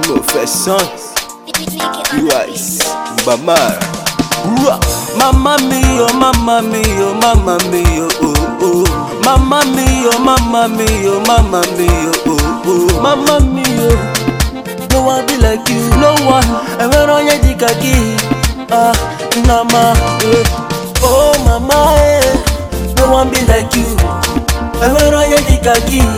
Professor Rice Bamara. Mamma mia, mamma mia, mamma mia, oh oh. Mamma mia, mamma mia, mamma mia, oh oh. Mamma mia, no one be like you, no one. And when on your dick mama, oh mama, no one be like you. And when on your dick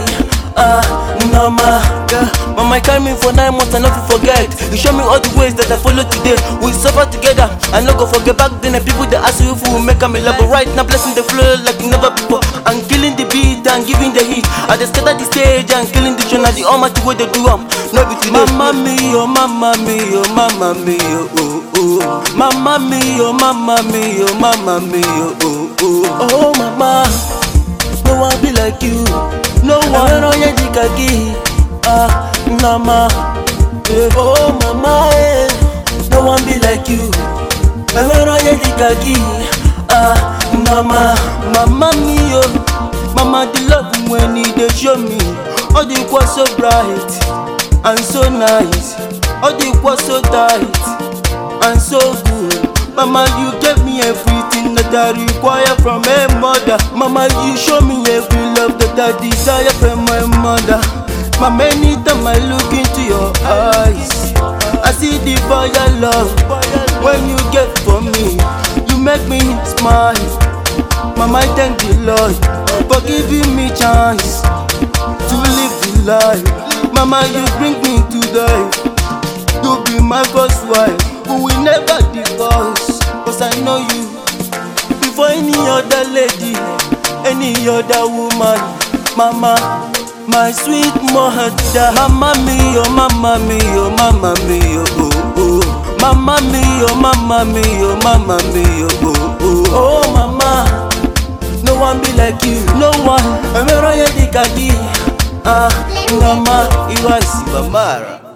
mama, mama carry me for 9 months and never forget. You show me all the ways that I follow today. We suffer together, I no go forget. Back then the people that ask you if we will make a love, but right now blessing the flow like never before. I'm killing the beat and giving the heat. I just scatter the stage and killing the tune. The almighty way they do no be today. Mamma mia, mamma mia, mamma mia, oh oh. Mamma mia, mamma mia, mamma mia, oh oh. Oh mama, no one be like you. No one on your dick mama, oh mama, no one be like you. Never on your dick mama, mama mio, mama the love when they show me. All the was so bright and so nice, all the was so tight and so good. Mama, you gave me everything that I require from a mother. Mama, you show me every love that I desire from my mother. Mama, anytime I look into your eyes, I see the fire love when you get for me. You make me smile. Mama, thank the Lord for giving me chance to live the life. Mama, you bring me to life. You be my first wife. We will never divorce, cause I know you before any other lady, any other woman. Mama, my sweet mother. Mamma mia, mamma mia, mamma mia, oh oh. Mamma mia, mamma mia, mamma mia, oh oh. Oh mama, no one be like you, no one. I'm a royal dikadi. Mama, Rice Bamara.